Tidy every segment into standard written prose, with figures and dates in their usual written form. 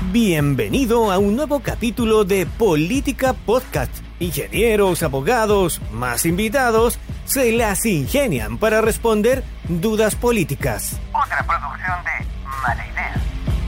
Bienvenido a un nuevo capítulo de Política Podcast. Ingenieros, abogados, más invitados, se las ingenian para responder dudas políticas. Otra producción de Mala Idea.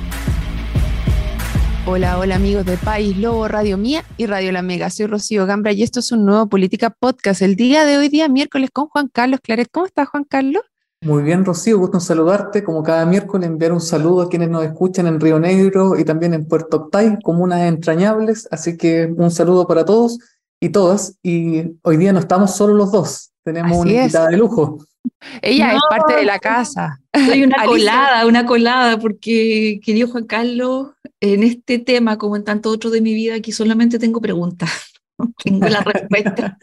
Hola amigos de País Lobo, Radio Mía y Radio La Mega. Soy Rocío Gambra y esto es un nuevo Política Podcast. El día de hoy, día miércoles, con Juan Carlos Claret. ¿Cómo estás, Juan Carlos? Muy bien, Rocío, gusto en saludarte. Como cada miércoles, enviar un saludo a quienes nos escuchan en Río Negro y también en Puerto Octay, comunas entrañables. Así que un saludo para todos y todas. Y hoy día no estamos solo los dos, tenemos una invitada de lujo. Ella es parte de la casa. Soy una colada, porque, querido Juan Carlos, en este tema, como en tanto otro de mi vida, aquí solamente tengo preguntas. Tengo la respuesta.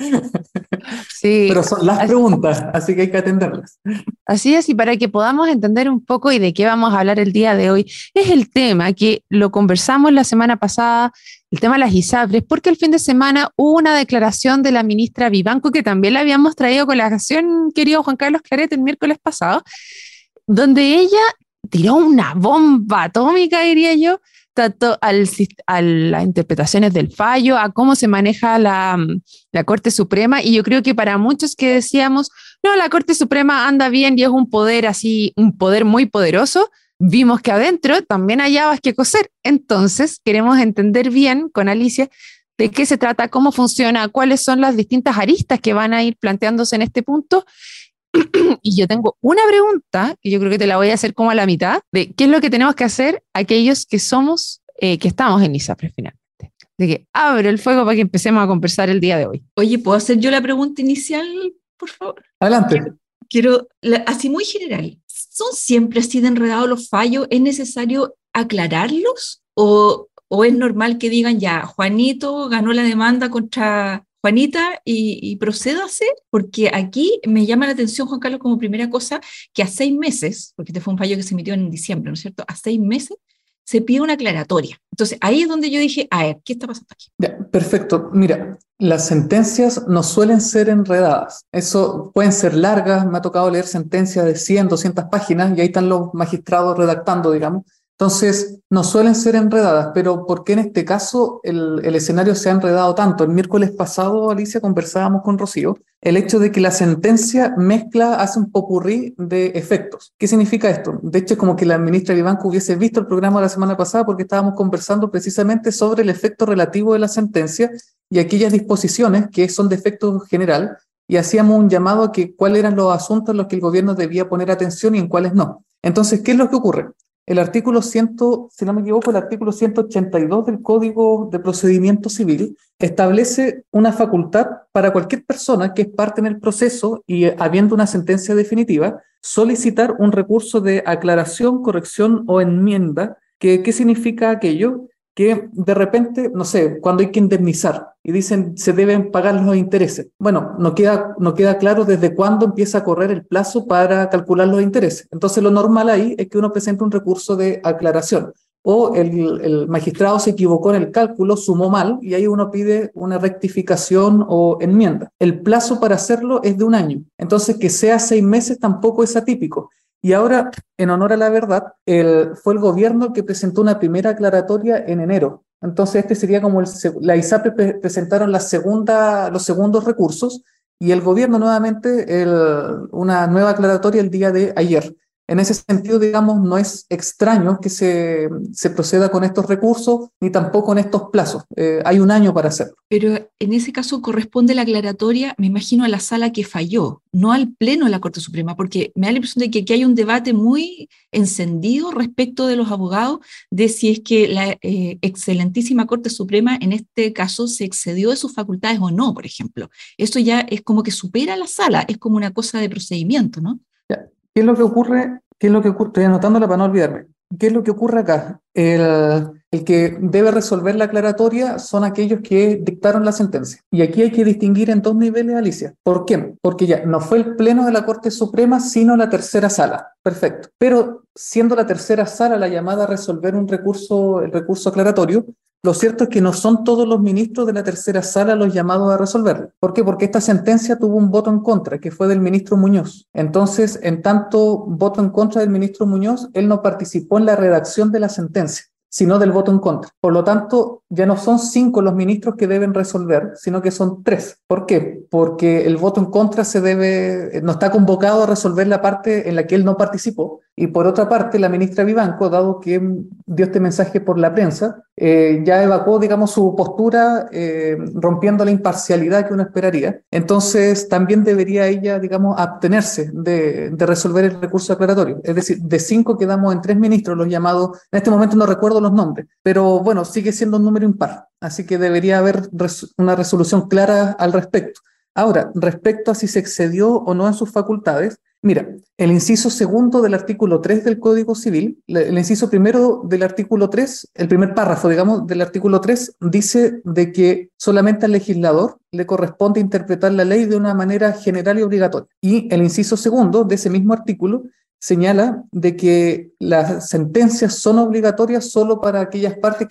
Sí, pero son las preguntas, así que hay que atenderlas. Así es, y para que podamos entender un poco y de qué vamos a hablar el día de hoy, es el tema que lo conversamos la semana pasada, el tema de las ISAPRES, porque el fin de semana hubo una declaración de la ministra Vivanco, que también la habíamos traído a colación, querido Juan Carlos Claret, el miércoles pasado, donde ella tiró una bomba atómica, diría yo, tanto a las interpretaciones del fallo, a cómo se maneja la Corte Suprema, y yo creo que para muchos que decíamos, no, la Corte Suprema anda bien y es un poder así, un poder muy poderoso, vimos que adentro también hay habas que coser. Entonces queremos entender bien con Alicia de qué se trata, cómo funciona, cuáles son las distintas aristas que van a ir planteándose en este punto. Y yo tengo una pregunta, que yo creo que te la voy a hacer como a la mitad, de qué es lo que tenemos que hacer aquellos que somos, que estamos en ISAPRES finalmente. De que abro el fuego para que empecemos a conversar el día de hoy. Oye, ¿puedo hacer yo la pregunta inicial, por favor? Adelante. Quiero así muy general. ¿Son siempre así de enredados los fallos? ¿Es necesario aclararlos? ¿O es normal que digan, ya, Juanito ganó la demanda contra Juanita y procédase? Porque aquí me llama la atención, Juan Carlos, como primera cosa, que a 6 meses, porque este fue un fallo que se emitió en diciembre, ¿no es cierto? A 6 meses se pide una aclaratoria. Entonces, ahí es donde yo dije, a ver, ¿qué está pasando aquí? Ya, perfecto. Mira, las sentencias no suelen ser enredadas. Eso pueden ser largas. Me ha tocado leer sentencias de 100, 200 páginas y ahí están los magistrados redactando, digamos. Entonces, no suelen ser enredadas, pero ¿por qué en este caso el escenario se ha enredado tanto? El miércoles pasado, Alicia, conversábamos con Rocío, el hecho de que la sentencia hace un popurrí de efectos. ¿Qué significa esto? De hecho, es como que la ministra Vivanco hubiese visto el programa la semana pasada porque estábamos conversando precisamente sobre el efecto relativo de la sentencia y aquellas disposiciones que son de efecto general, y hacíamos un llamado a que cuáles eran los asuntos en los que el gobierno debía poner atención y en cuáles no. Entonces, ¿qué es lo que ocurre? El artículo 100, si no me equivoco, el artículo 182 del Código de Procedimiento Civil establece una facultad para cualquier persona que es parte en el proceso y habiendo una sentencia definitiva, solicitar un recurso de aclaración, corrección o enmienda. ¿Qué significa aquello? Que de repente, no sé, cuando hay que indemnizar y dicen se deben pagar los intereses. Bueno, no queda claro desde cuándo empieza a correr el plazo para calcular los intereses. Entonces lo normal ahí es que uno presente un recurso de aclaración. O el magistrado se equivocó en el cálculo, sumó mal, y ahí uno pide una rectificación o enmienda. El plazo para hacerlo es de 1 año. Entonces que sea 6 meses tampoco es atípico. Y ahora, en honor a la verdad, fue el gobierno que presentó una primera aclaratoria en enero. Entonces este sería como la ISAPRES presentaron los segundos recursos y el gobierno nuevamente una nueva aclaratoria el día de ayer. En ese sentido, digamos, no es extraño que se proceda con estos recursos ni tampoco en estos plazos. Hay 1 año para hacerlo. Pero en ese caso corresponde la aclaratoria, me imagino, a la sala que falló, no al Pleno de la Corte Suprema, porque me da la impresión de que aquí hay un debate muy encendido respecto de los abogados de si es que la excelentísima Corte Suprema en este caso se excedió de sus facultades o no, por ejemplo. Eso ya es como que supera la sala, es como una cosa de procedimiento, ¿no? ¿Qué es lo que ocurre? Estoy anotándola para no olvidarme. ¿Qué es lo que ocurre acá? El que debe resolver la aclaratoria son aquellos que dictaron la sentencia. Y aquí hay que distinguir en 2 niveles, Alicia. ¿Por qué? Porque ya no fue el Pleno de la Corte Suprema, sino la tercera sala. Perfecto. Pero siendo la tercera sala la llamada a resolver el recurso aclaratorio, lo cierto es que no son todos los ministros de la tercera sala los llamados a resolverlo. ¿Por qué? Porque esta sentencia tuvo un voto en contra, que fue del ministro Muñoz. Entonces, en tanto voto en contra del ministro Muñoz, él no participó en la redacción de la sentencia. sino del voto en contra. Por lo tanto, ya no son 5 los ministros que deben resolver, sino que son 3. ¿Por qué? Porque el voto en contra no está convocado a resolver la parte en la que él no participó. Y por otra parte, la ministra Vivanco, dado que dio este mensaje por la prensa, ya evacuó, digamos, su postura, rompiendo la imparcialidad que uno esperaría. Entonces, también debería ella, digamos, abstenerse de resolver el recurso aclaratorio. Es decir, de 5 quedamos en 3 ministros, los llamados, en este momento no recuerdo los nombres, pero bueno, sigue siendo un número impar. Así que debería haber una resolución clara al respecto. Ahora, respecto a si se excedió o no en sus facultades, mira, el inciso segundo del artículo 3 del Código Civil, el inciso primero del artículo 3, el primer párrafo, digamos, del artículo 3, dice de que solamente al legislador le corresponde interpretar la ley de una manera general y obligatoria. Y el inciso segundo de ese mismo artículo señala de que las sentencias son obligatorias solo para aquellas partes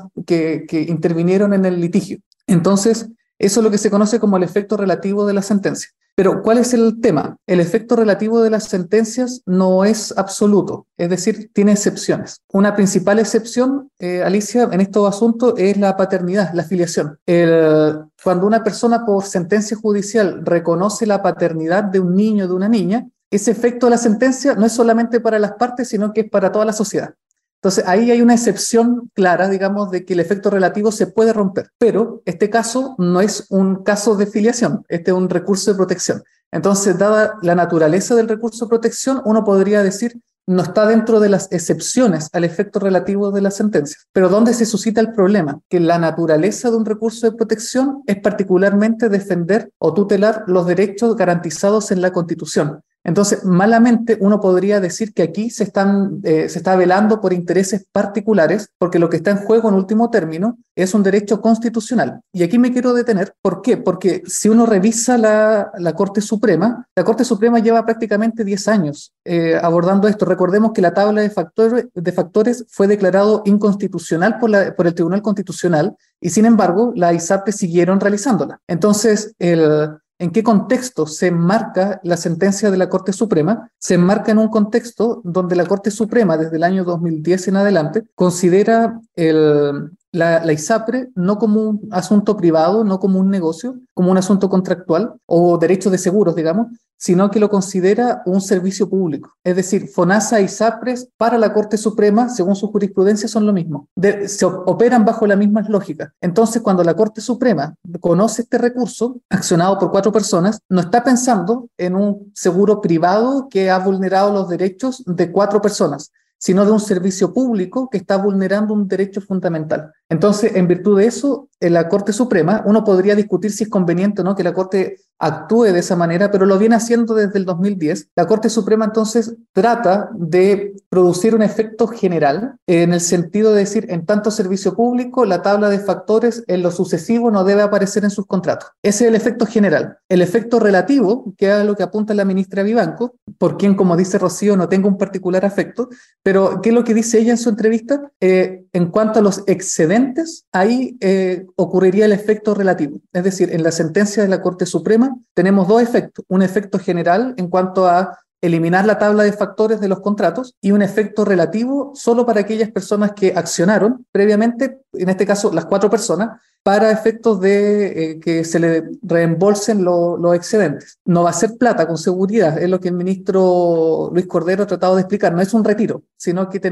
que intervinieron en el litigio. Entonces, eso es lo que se conoce como el efecto relativo de la sentencia. Pero, ¿cuál es el tema? El efecto relativo de las sentencias no es absoluto, es decir, tiene excepciones. Una principal excepción, Alicia, en estos asuntos es la paternidad, la filiación. Cuando una persona por sentencia judicial reconoce la paternidad de un niño o de una niña, ese efecto de la sentencia no es solamente para las partes, sino que es para toda la sociedad. Entonces, ahí hay una excepción clara, digamos, de que el efecto relativo se puede romper. Pero este caso no es un caso de filiación, este es un recurso de protección. Entonces, dada la naturaleza del recurso de protección, uno podría decir no está dentro de las excepciones al efecto relativo de las sentencias. Pero ¿dónde se suscita el problema? Que la naturaleza de un recurso de protección es particularmente defender o tutelar los derechos garantizados en la Constitución. Entonces, malamente uno podría decir que aquí se está velando por intereses particulares, porque lo que está en juego en último término es un derecho constitucional. Y aquí me quiero detener. ¿Por qué? Porque si uno revisa la Corte Suprema lleva prácticamente 10 años abordando esto. Recordemos que la tabla de factores fue declarado inconstitucional por el Tribunal Constitucional y, sin embargo, las ISAPRES siguieron realizándola. Entonces, ¿en qué contexto se enmarca la sentencia de la Corte Suprema? Se enmarca en un contexto donde la Corte Suprema, desde el año 2010 en adelante, considera la ISAPRE no como un asunto privado, no como un negocio, como un asunto contractual o derecho de seguros, digamos, sino que lo considera un servicio público. Es decir, FONASA e ISAPRES para la Corte Suprema, según su jurisprudencia, son lo mismo. Se operan bajo las mismas lógicas. Entonces, cuando la Corte Suprema conoce este recurso, accionado por 4 personas, no está pensando en un seguro privado que ha vulnerado los derechos de 4 personas, sino de un servicio público que está vulnerando un derecho fundamental. Entonces, en virtud de eso, en la Corte Suprema, uno podría discutir si es conveniente o no que la Corte actúe de esa manera, pero lo viene haciendo desde el 2010. La Corte Suprema entonces trata de producir un efecto general, en el sentido de decir, en tanto servicio público, la tabla de factores en lo sucesivo no debe aparecer en sus contratos. Ese es el efecto general. El efecto relativo, que es lo que apunta la ministra Vivanco, por quien, como dice Rocío, no tengo un particular afecto, pero ¿qué es lo que dice ella en su entrevista? En cuanto a los excedentes, ahí ocurriría el efecto relativo. Es decir, en la sentencia de la Corte Suprema tenemos 2 efectos. Un efecto general en cuanto a eliminar la tabla de factores de los contratos y un efecto relativo solo para aquellas personas que accionaron previamente, en este caso las 4 personas, para efectos de que se le reembolsen los excedentes. No va a ser plata, con seguridad, es lo que el ministro Luis Cordero ha tratado de explicar. No es un retiro, sino que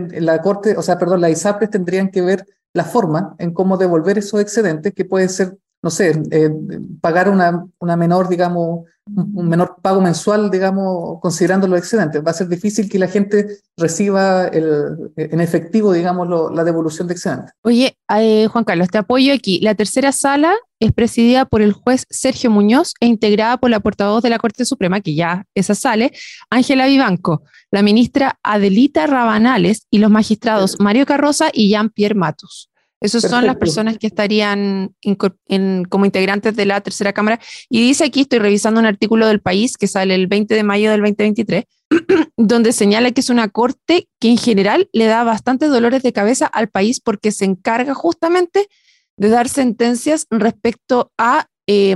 las ISAPRES tendrían que ver la forma en cómo devolver esos excedentes, que puede ser, no sé, pagar una menor, digamos, un menor pago mensual, digamos, considerando los excedentes. Va a ser difícil que la gente reciba en efectivo, digamos, la devolución de excedentes. Oye, Juan Carlos, te apoyo aquí. La tercera sala es presidida por el juez Sergio Muñoz e integrada por la portavoz de la Corte Suprema, que ya esa sale, Ángela Vivanco, la ministra Adelita Rabanales y los magistrados Mario Carroza y Jean-Pierre Matus. Esas son las personas que estarían como integrantes de la tercera cámara. Y dice aquí, estoy revisando un artículo del País que sale el 20 de mayo del 2023, donde señala que es una corte que en general le da bastantes dolores de cabeza al país porque se encarga justamente de dar sentencias respecto a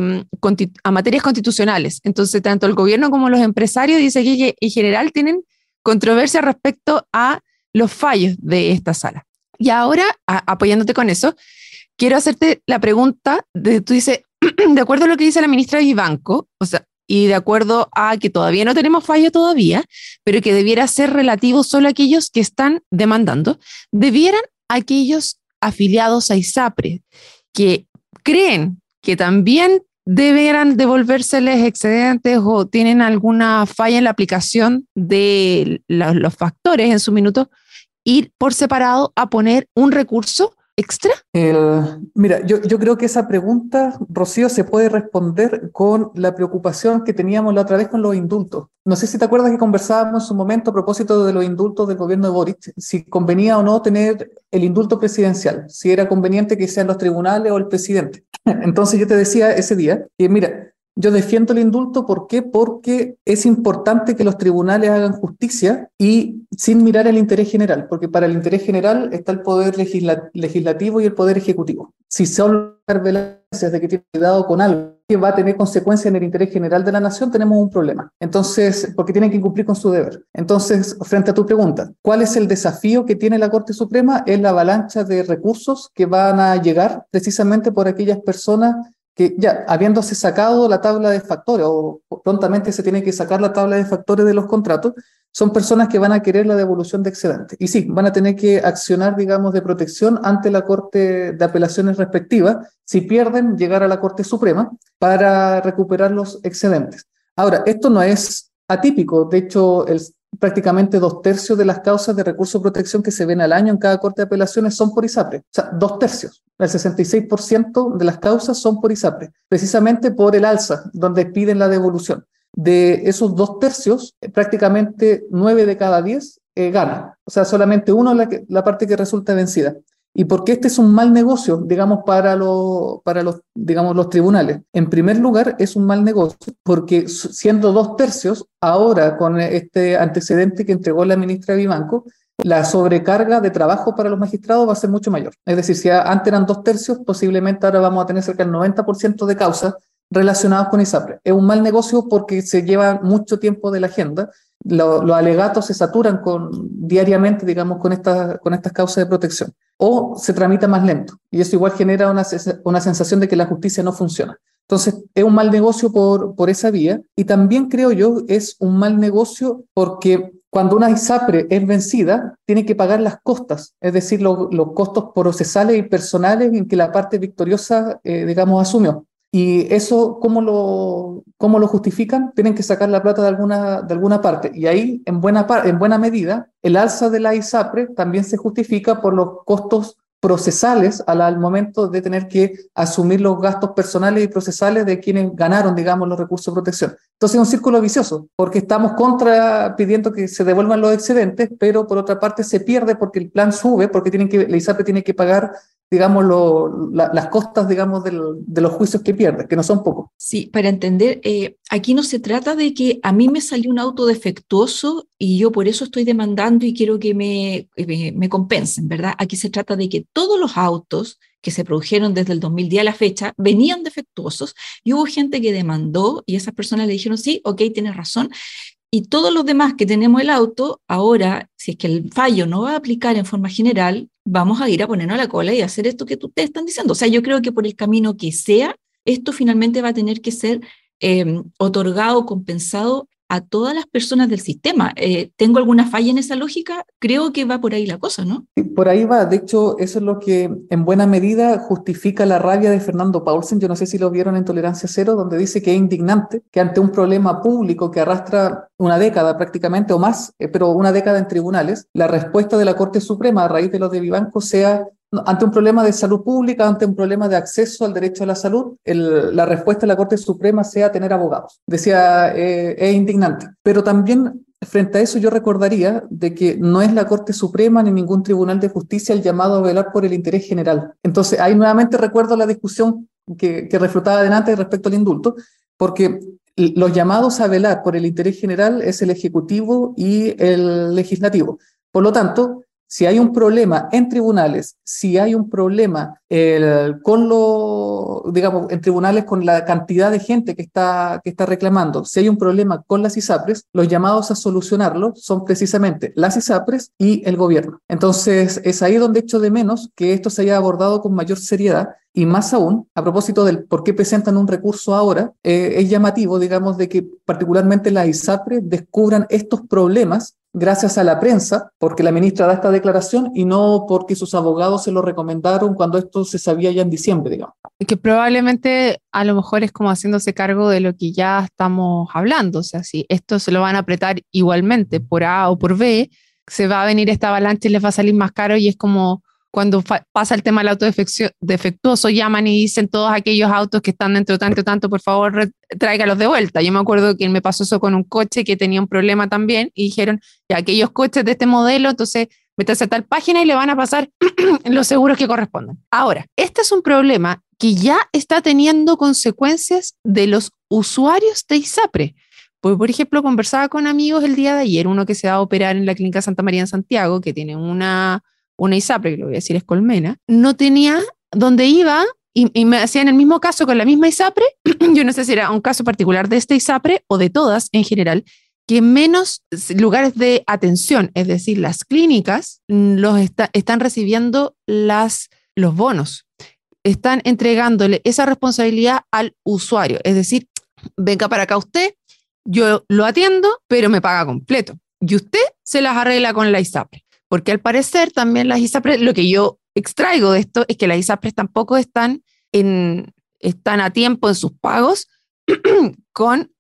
materias constitucionales. Entonces, tanto el gobierno como los empresarios dice que en general tienen controversia respecto a los fallos de esta sala. Y ahora, apoyándote con eso, quiero hacerte la pregunta, tú dices, de acuerdo a lo que dice la ministra Vivanco, o sea, y de acuerdo a que todavía no tenemos fallo todavía, pero que debiera ser relativo solo a aquellos que están demandando, debieran aquellos afiliados a ISAPRE que creen que también debieran devolvérseles excedentes o tienen alguna falla en la aplicación de los factores en su minuto, ir por separado a poner un recurso extra. Mira, yo creo que esa pregunta, Rocío, se puede responder con la preocupación que teníamos la otra vez con los indultos. No sé si te acuerdas que conversábamos en su momento a propósito de los indultos del gobierno de Boric, si convenía o no tener el indulto presidencial, si era conveniente que sean los tribunales o el presidente. Entonces yo te decía ese día que, mira, yo defiendo el indulto, ¿por qué? Porque es importante que los tribunales hagan justicia y sin mirar el interés general, porque para el interés general está el poder legislativo y el poder ejecutivo. Si son revelaciones de que tiene cuidado con algo que va a tener consecuencias en el interés general de la nación, tenemos un problema. Entonces, porque tienen que cumplir con su deber. Entonces, frente a tu pregunta, ¿cuál es el desafío que tiene la Corte Suprema? Es la avalancha de recursos que van a llegar precisamente por aquellas personas que ya, habiéndose sacado la tabla de factores, o prontamente se tiene que sacar la tabla de factores de los contratos, son personas que van a querer la devolución de excedentes. Y sí, van a tener que accionar, digamos, de protección ante la Corte de Apelaciones respectiva, si pierden, llegar a la Corte Suprema para recuperar los excedentes. Ahora, esto no es atípico, de hecho, prácticamente 2/3 de las causas de recurso de protección que se ven al año en cada Corte de Apelaciones son por ISAPRE. O sea, 2/3. El 66% de las causas son por ISAPRE, precisamente por el alza, donde piden la devolución. De esos 2/3, prácticamente 9 de cada 10 ganan. O sea, solamente uno la parte que resulta vencida. ¿Y por qué este es un mal negocio, digamos, para los tribunales? En primer lugar, es un mal negocio porque siendo 2/3, ahora con este antecedente que entregó la ministra Vivanco, la sobrecarga de trabajo para los magistrados va a ser mucho mayor. Es decir, si antes eran 2/3, posiblemente ahora vamos a tener cerca del 90% de causas relacionadas con ISAPRE. Es un mal negocio porque se lleva mucho tiempo de la agenda. Los alegatos se saturan diariamente, digamos, con estas causas de protección. O se tramita más lento. Y eso igual genera una sensación de que la justicia no funciona. Entonces, es un mal negocio por esa vía. Y también creo yo es un mal negocio porque cuando una ISAPRE es vencida, tiene que pagar las costas, es decir, los costos procesales y personales en que la parte victoriosa, digamos, asumió. Y eso, ¿cómo lo justifican? Tienen que sacar la plata de alguna parte. Y ahí, en buena medida, el alza de la ISAPRE también se justifica por los costos procesales al momento de tener que asumir los gastos personales y procesales de quienes ganaron, digamos, los recursos de protección. Entonces es un círculo vicioso, porque estamos pidiendo que se devuelvan los excedentes, pero por otra parte se pierde porque el plan sube, porque la ISAPRE tiene que pagar, digamos, las costas, digamos, de los juicios que pierde, que no son pocos. Sí, para entender, aquí no se trata de que a mí me salió un auto defectuoso y yo por eso estoy demandando y quiero que me compensen, ¿verdad? Aquí se trata de que todos los autos que se produjeron desde el 2010 a la fecha venían defectuosos y hubo gente que demandó y esas personas le dijeron, sí, ok, tienes razón. Y todos los demás que tenemos el auto, ahora, si es que el fallo no va a aplicar en forma general, vamos a ir a ponernos a la cola y hacer esto que ustedes están diciendo. O sea, yo creo que por el camino que sea, esto finalmente va a tener que ser otorgado, compensado a todas las personas del sistema. ¿Tengo alguna falla en esa lógica? Creo que va por ahí la cosa, ¿no? Sí, por ahí va. De hecho, eso es lo que en buena medida justifica la rabia de Fernando Paulsen. Yo no sé si lo vieron en Tolerancia Cero, donde dice que es indignante que ante un problema público que arrastra una década prácticamente o más, pero una década en tribunales, la respuesta de la Corte Suprema a raíz de lo de Vivanco sea ante un problema de salud pública, ante un problema de acceso al derecho a la salud, la respuesta de la Corte Suprema sea tener abogados. Decía, es indignante. Pero también, frente a eso, yo recordaría de que no es la Corte Suprema ni ningún tribunal de justicia el llamado a velar por el interés general. Entonces, ahí nuevamente recuerdo la discusión que reflotaba adelante respecto al indulto, porque los llamados a velar por el interés general es el Ejecutivo y el Legislativo. Por lo tanto, Si hay un problema en tribunales, si hay un problema en tribunales con la cantidad de gente que está reclamando, si hay un problema con las ISAPRES, los llamados a solucionarlo son precisamente las ISAPRES y el gobierno. Entonces, es ahí donde echo de menos que esto se haya abordado con mayor seriedad. Y más aún, a propósito del por qué presentan un recurso ahora, es llamativo, digamos, de que particularmente las ISAPRES descubran estos problemas gracias a la prensa, porque la ministra da esta declaración y no porque sus abogados se lo recomendaron cuando esto se sabía ya en diciembre, digamos. Que probablemente a lo mejor es como haciéndose cargo de lo que ya estamos hablando, o sea, si esto se lo van a apretar igualmente por A o por B, se va a venir esta avalancha y les va a salir más caro, y es como cuando pasa el tema del auto defectuoso, llaman y dicen todos aquellos autos que están dentro tanto, por favor, tráigalos de vuelta. Yo me acuerdo que me pasó eso con un coche que tenía un problema también y dijeron, ya, aquellos coches de este modelo, entonces métase a tal página y le van a pasar los seguros que correspondan. Ahora, este es un problema que ya está teniendo consecuencias de los usuarios de ISAPRE. Pues, por ejemplo, conversaba con amigos el día de ayer, uno que se va a operar en la Clínica Santa María en Santiago, que tiene una ISAPRE, que lo voy a decir es Colmena, no tenía dónde iba y me hacían el mismo caso con la misma ISAPRE. Yo no sé si era un caso particular de esta ISAPRE o de todas en general, que menos lugares de atención, es decir, las clínicas, están recibiendo los bonos, están entregándole esa responsabilidad al usuario, es decir, venga para acá usted, yo lo atiendo, pero me paga completo, y usted se las arregla con la ISAPRE. Porque al parecer también las ISAPRES, lo que yo extraigo de esto es que las ISAPRES tampoco están a tiempo en sus pagos con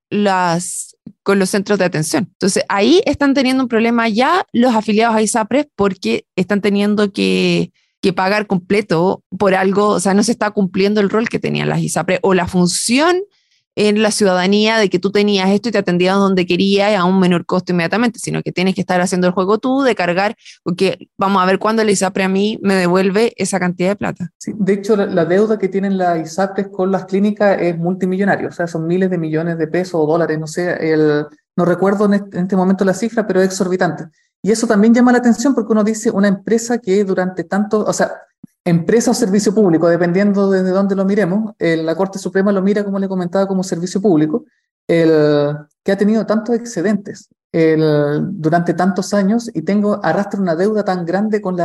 los centros de atención. Entonces ahí están teniendo un problema ya los afiliados a ISAPRES, porque están teniendo que pagar completo por algo, o sea, no se está cumpliendo el rol que tenían las ISAPRES o la función en la ciudadanía de que tú tenías esto y te atendías donde querías a un menor costo inmediatamente, sino que tienes que estar haciendo el juego tú de cargar, porque vamos a ver cuándo la ISAPRE a mí me devuelve esa cantidad de plata. Sí, de hecho, la deuda que tienen las ISAPRES con las clínicas es multimillonaria, o sea, son miles de millones de pesos o dólares, no sé, no recuerdo en este momento la cifra, pero es exorbitante. Y eso también llama la atención porque uno dice una empresa que durante tanto, o sea, empresa o servicio público, dependiendo desde dónde lo miremos, la Corte Suprema lo mira, como le comentaba, como servicio público, que ha tenido tantos excedentes durante tantos años y arrastra una deuda tan grande con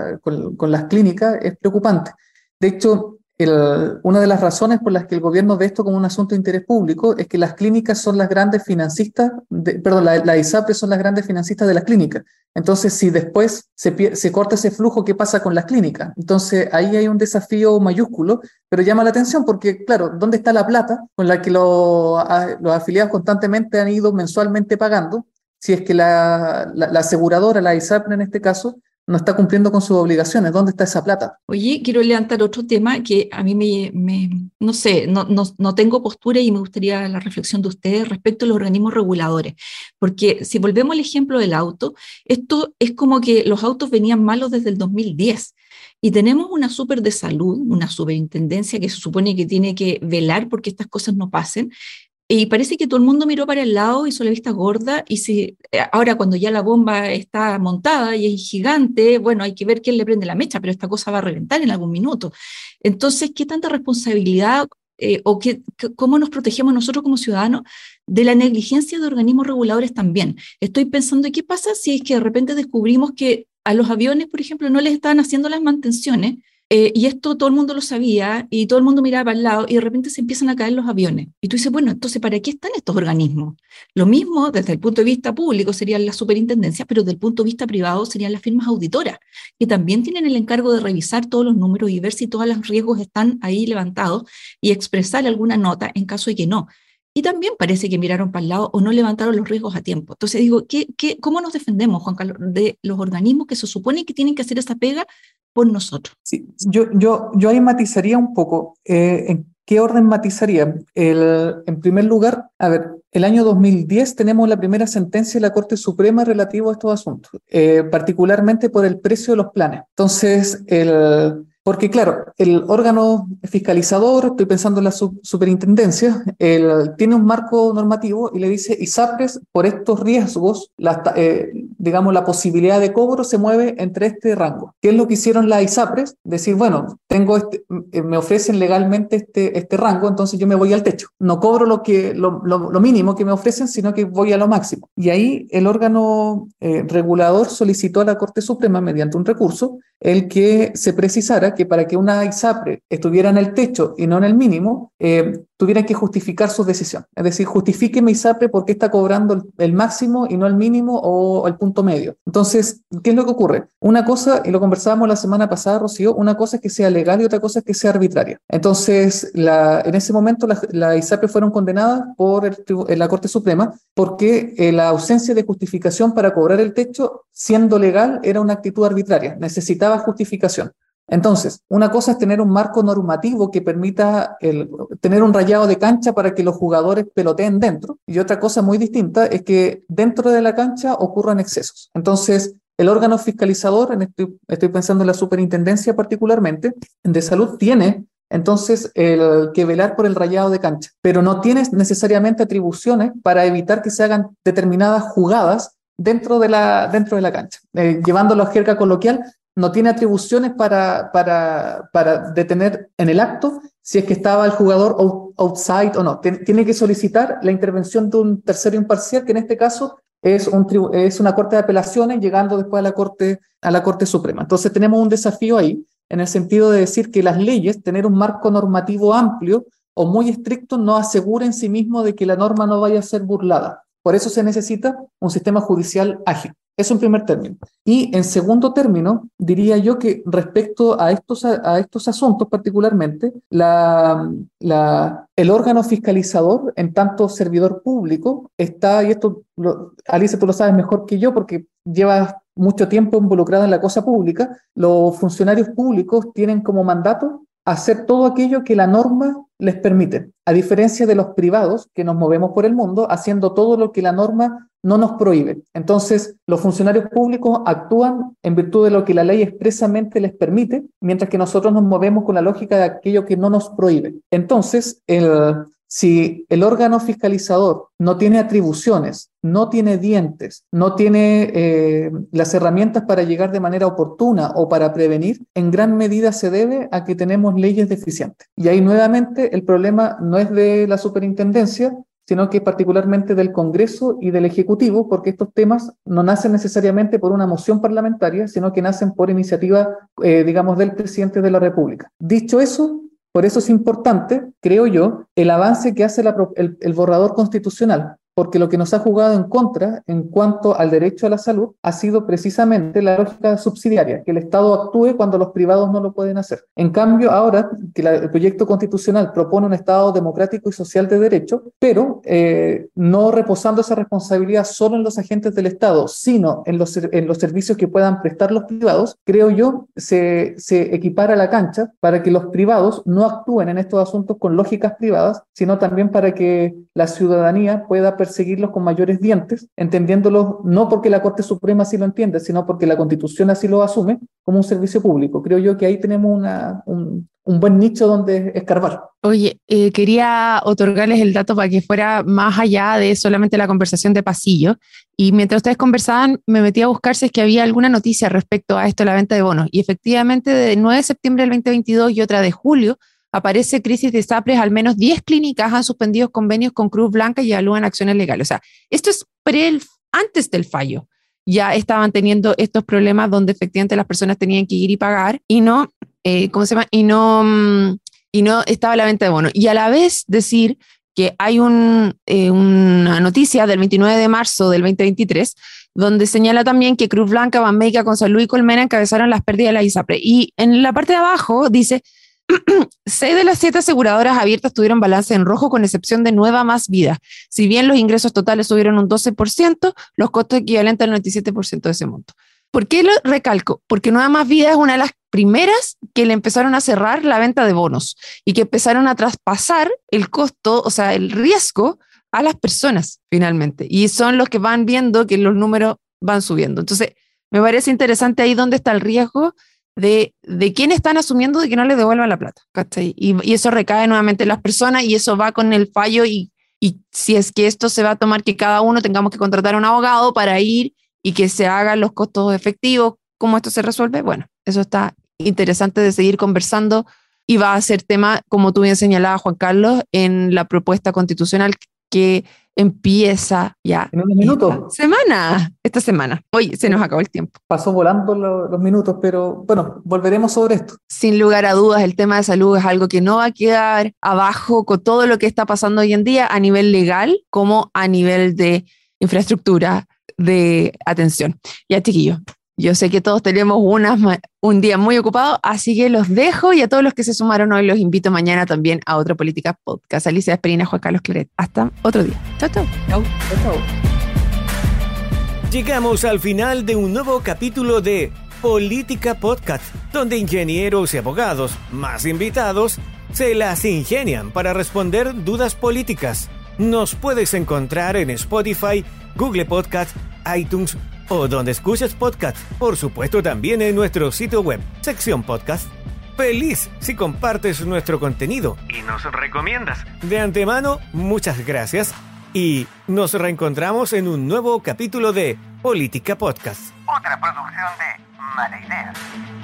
las clínicas, es preocupante. De hecho, una de las razones por las que el gobierno ve esto como un asunto de interés público es que las clínicas son las grandes financistas, las ISAPRES son las grandes financistas de las clínicas. Entonces, si después se corta ese flujo, ¿qué pasa con las clínicas? Entonces, ahí hay un desafío mayúsculo, pero llama la atención porque, claro, ¿dónde está la plata con la que los afiliados constantemente han ido mensualmente pagando? Si es que la aseguradora, la ISAPRE en este caso, no está cumpliendo con sus obligaciones. ¿Dónde está esa plata? Oye, quiero levantar otro tema que a mí no sé, no tengo postura y me gustaría la reflexión de ustedes respecto a los organismos reguladores. Porque si volvemos al ejemplo del auto, esto es como que los autos venían malos desde el 2010 y tenemos una súper de salud, una superintendencia que se supone que tiene que velar porque estas cosas no pasen. Y parece que todo el mundo miró para el lado, hizo la vista gorda, y ahora cuando ya la bomba está montada y es gigante, bueno, hay que ver quién le prende la mecha, pero esta cosa va a reventar en algún minuto. Entonces, ¿qué tanta responsabilidad cómo nos protegemos nosotros como ciudadanos de la negligencia de organismos reguladores también? Estoy pensando, ¿qué pasa si es que de repente descubrimos que a los aviones, por ejemplo, no les estaban haciendo las mantenciones? Y esto todo el mundo lo sabía y todo el mundo miraba para el lado y de repente se empiezan a caer los aviones. Y tú dices, bueno, entonces, ¿para qué están estos organismos? Lo mismo desde el punto de vista público serían las superintendencias, pero desde el punto de vista privado serían las firmas auditoras, que también tienen el encargo de revisar todos los números y ver si todos los riesgos están ahí levantados y expresar alguna nota en caso de que no. Y también parece que miraron para el lado o no levantaron los riesgos a tiempo. Entonces digo, ¿cómo nos defendemos, Juan Carlos, de los organismos que se supone que tienen que hacer esa pega por nosotros? Sí, yo ahí matizaría un poco. ¿En qué orden matizaría? En primer lugar, a ver, el año 2010 tenemos la primera sentencia de la Corte Suprema relativo a estos asuntos, particularmente por el precio de los planes. Entonces, Porque claro, el órgano fiscalizador, estoy pensando en la superintendencia, tiene un marco normativo y le dice, ISAPRES, por estos riesgos, digamos, la posibilidad de cobro se mueve entre este rango. ¿Qué es lo que hicieron las ISAPRES? Decir, bueno, me ofrecen legalmente este rango, entonces yo me voy al techo. No cobro lo mínimo que me ofrecen, sino que voy a lo máximo. Y ahí el órgano regulador solicitó a la Corte Suprema, mediante un recurso, el que se precisara que para que una ISAPRE estuviera en el techo y no en el mínimo, tuvieran que justificar su decisión. Es decir, justifíqueme ISAPRE por qué está cobrando el máximo y no el mínimo o el punto medio. Entonces, ¿qué es lo que ocurre? Una cosa, y lo conversábamos la semana pasada, Rocío, una cosa es que sea legal y otra cosa es que sea arbitraria. Entonces, en ese momento las ISAPRE fueron condenadas por la Corte Suprema porque la ausencia de justificación para cobrar el techo, siendo legal, era una actitud arbitraria, necesitaba justificación. Entonces, una cosa es tener un marco normativo que permita tener un rayado de cancha para que los jugadores peloteen dentro, y otra cosa muy distinta es que dentro de la cancha ocurran excesos. Entonces, el órgano fiscalizador, estoy pensando en la superintendencia particularmente, de salud, tiene entonces que velar por el rayado de cancha, pero no tiene necesariamente atribuciones para evitar que se hagan determinadas jugadas dentro de la cancha. Llevándolo a jerga coloquial, no tiene atribuciones para detener en el acto si es que estaba el jugador outside o no. Tiene que solicitar la intervención de un tercero imparcial, que en este caso es una corte de apelaciones, llegando después a la Corte Suprema. Entonces tenemos un desafío ahí, en el sentido de decir que las leyes, tener un marco normativo amplio o muy estricto, no asegura en sí mismo de que la norma no vaya a ser burlada. Por eso se necesita un sistema judicial ágil. Eso en primer término. Y en segundo término, diría yo que respecto a estos asuntos particularmente, el órgano fiscalizador, en tanto servidor público, está, y esto, Alicia, tú lo sabes mejor que yo porque llevas mucho tiempo involucrada en la cosa pública, los funcionarios públicos tienen como mandato hacer todo aquello que la norma les permite, a diferencia de los privados que nos movemos por el mundo haciendo todo lo que la norma no nos prohíbe. Entonces, los funcionarios públicos actúan en virtud de lo que la ley expresamente les permite, mientras que nosotros nos movemos con la lógica de aquello que no nos prohíbe. Entonces, si el órgano fiscalizador no tiene atribuciones, no tiene dientes, no tiene las herramientas para llegar de manera oportuna o para prevenir, en gran medida se debe a que tenemos leyes deficientes. Y ahí nuevamente el problema no es de la superintendencia, sino que particularmente del Congreso y del Ejecutivo, porque estos temas no nacen necesariamente por una moción parlamentaria, sino que nacen por iniciativa, digamos, del presidente de la República. Dicho eso, por eso es importante, creo yo, el avance que hace el borrador constitucional, porque lo que nos ha jugado en contra en cuanto al derecho a la salud ha sido precisamente la lógica subsidiaria, que el Estado actúe cuando los privados no lo pueden hacer. En cambio, ahora que el proyecto constitucional propone un Estado democrático y social de derecho, pero no reposando esa responsabilidad solo en los agentes del Estado, sino en los servicios que puedan prestar los privados, creo yo, se equipara la cancha para que los privados no actúen en estos asuntos con lógicas privadas, sino también para que la ciudadanía pueda perseguirlos con mayores dientes, entendiéndolos no porque la Corte Suprema así lo entiende, sino porque la Constitución así lo asume como un servicio público. Creo yo que ahí tenemos un buen nicho donde escarbar. Oye, quería otorgarles el dato para que fuera más allá de solamente la conversación de pasillo, y mientras ustedes conversaban me metí a buscar si es que había alguna noticia respecto a esto de la venta de bonos, y efectivamente del 9 de septiembre del 2022 y otra de julio aparece crisis de ISAPRES. Al menos 10 clínicas han suspendido convenios con Cruz Blanca y evalúan acciones legales. O sea, esto es antes del fallo. Ya estaban teniendo estos problemas donde efectivamente las personas tenían que ir y pagar y no, y no estaba la venta de bonos. Y a la vez decir que hay una noticia del 29 de marzo del 2023 donde señala también que Cruz Blanca, Banmédica, Consalud y Colmena encabezaron las pérdidas de la ISAPRES. Y en la parte de abajo dice: 6 de las 7 aseguradoras abiertas tuvieron balance en rojo, con excepción de Nueva Más Vida. Si bien los ingresos totales subieron un 12%, los costos equivalentes al 97% de ese monto. ¿Por qué lo recalco? Porque Nueva Más Vida es una de las primeras que le empezaron a cerrar la venta de bonos y que empezaron a traspasar el costo, o sea, el riesgo a las personas finalmente. Y son los que van viendo que los números van subiendo. Entonces, me parece interesante ahí dónde está el riesgo de quién están asumiendo de que no les devuelvan la plata, ¿cachai? Y eso recae nuevamente en las personas y eso va con el fallo y si es que esto se va a tomar que cada uno tengamos que contratar a un abogado para ir y que se hagan los costos efectivos, ¿cómo esto se resuelve? Bueno, eso está interesante de seguir conversando y va a ser tema, como tú bien señalabas, Juan Carlos, en la propuesta constitucional que empieza ya en unos minutos. Esta semana. Oye, se nos acabó el tiempo. Pasó volando los minutos, pero bueno, volveremos sobre esto. Sin lugar a dudas, el tema de salud es algo que no va a quedar abajo con todo lo que está pasando hoy en día a nivel legal como a nivel de infraestructura de atención. Ya, chiquillos, yo sé que todos tenemos un día muy ocupado, así que los dejo y a todos los que se sumaron hoy los invito mañana también a otro Política Podcast. Alicia Esperina, Juan Carlos Claret. Hasta otro día. Chao, chao. Chao, chao. Llegamos al final de un nuevo capítulo de Política Podcast, donde ingenieros y abogados, más invitados, se las ingenian para responder dudas políticas. Nos puedes encontrar en Spotify, Google Podcast, iTunes o donde escuches podcast, por supuesto también en nuestro sitio web, sección podcast. Feliz si compartes nuestro contenido Y nos recomiendas. de antemano, muchas gracias y nos reencontramos en un nuevo capítulo de Política Podcast. Otra producción de Mala Idea.